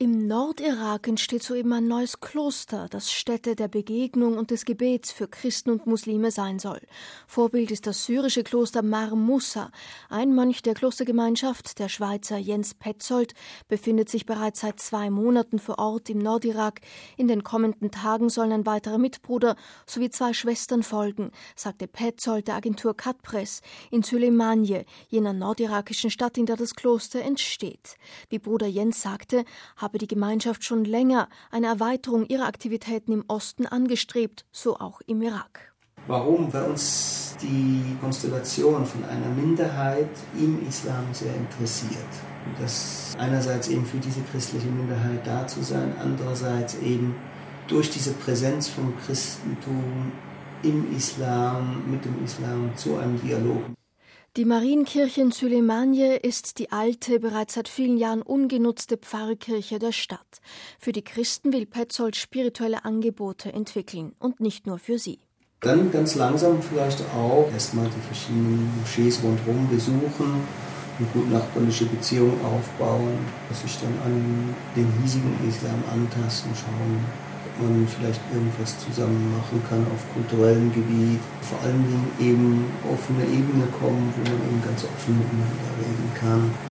Im Nordirak entsteht soeben ein neues Kloster, das Stätte der Begegnung und des Gebets für Christen und Muslime sein soll. Vorbild ist das syrische Kloster Mar Musa. Ein Mönch der Klostergemeinschaft, der Schweizer Jens Petzold, befindet sich bereits seit 2 Monaten vor Ort im Nordirak. In den kommenden Tagen sollen ein weiterer Mitbruder sowie 2 Schwestern folgen, sagte Petzold der Agentur Katpress in Süleymaniye, jener nordirakischen Stadt, in der das Kloster entsteht. Wie Bruder Jens sagte, habe die Gemeinschaft schon länger eine Erweiterung ihrer Aktivitäten im Osten angestrebt, so auch im Irak. Warum? Weil uns die Konstellation von einer Minderheit im Islam sehr interessiert. Das einerseits eben für diese christliche Minderheit da zu sein, andererseits eben durch diese Präsenz vom Christentum im Islam, mit dem Islam zu einem Dialog. Die Marienkirche in Süleymaniye ist die alte, bereits seit vielen Jahren ungenutzte Pfarrkirche der Stadt. Für die Christen will Petzold spirituelle Angebote entwickeln und nicht nur für sie. Dann ganz langsam vielleicht auch erstmal die verschiedenen Moschees rundherum besuchen, eine gut nachbarliche Beziehung aufbauen, sich dann an den hiesigen Islam antasten, schauen, ob man vielleicht irgendwas zusammen machen kann auf kulturellem Gebiet. Vor allen Dingen eben auf eine Ebene kommen, wo man eben ganz offen miteinander reden kann.